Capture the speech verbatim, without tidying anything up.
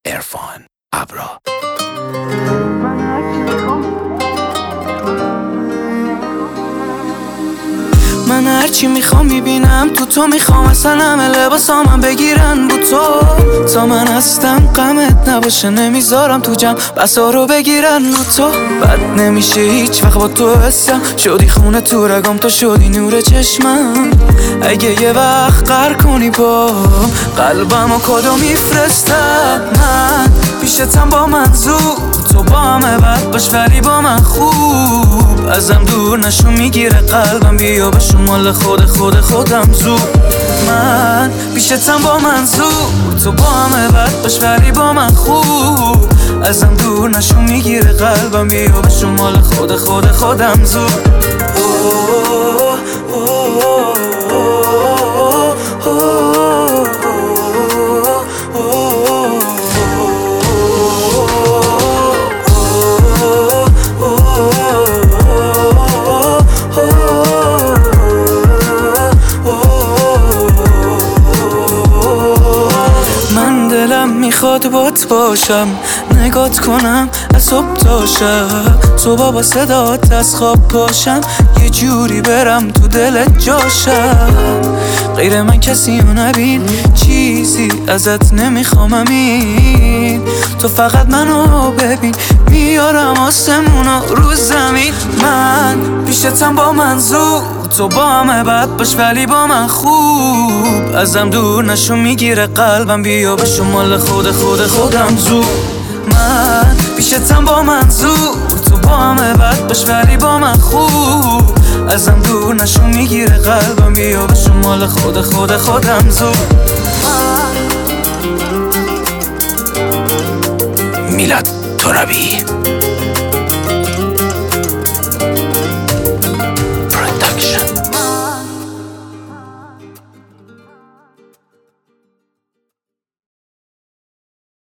عرفان ابرا. من هرچی میخوام میبینم تو تو، میخوام اصلا همه لباسامم بگیرن بو تو. تا من هستم غمت نباشه، نمیذارم تو جمع بسا رو بگیرن بو تو. بد نمیشه هیچ وقت با تو حسم، شدی خونه تو رگام، تو شدی نور چشمم. اگه یه وقت قهر کنی با قلبم و کدو میفرستم. من پیشتم با منظور تو، با همه بد باش ولی با من خوب. ازم دور نشو میگیره قلبم، بیا بشو مال خود خود خودم زود. من پیشتم با منظور تو، با همه بد باش ولی با من خوب. ازم دور نشو میگیره قلبم، بیا بشو مال خود خود خودم زود. دلم میخواد بات باشم، نگات کنم از صبح تا شب. صبح با صدات از خواب پاشم، یه جوری برم تو دلت جاشم. غیر من کسی رو نبین، چیزی ازت نمیخوام امین. تو فقط منو ببین، میارم آسمونا رو زمین. من پیشتم با منظور تو، با همه بد باش ولی با من خوب. ازم دور نشو میگیره قلبم، بیا بشو مال خود خود خودم زود. من پیشتم با منظور تو، با همه بد باش ولی با من خوب. ازم دور نشو میگیره قلبم، بیا بشو مال خود خود خودم زود. میلاد ترابی.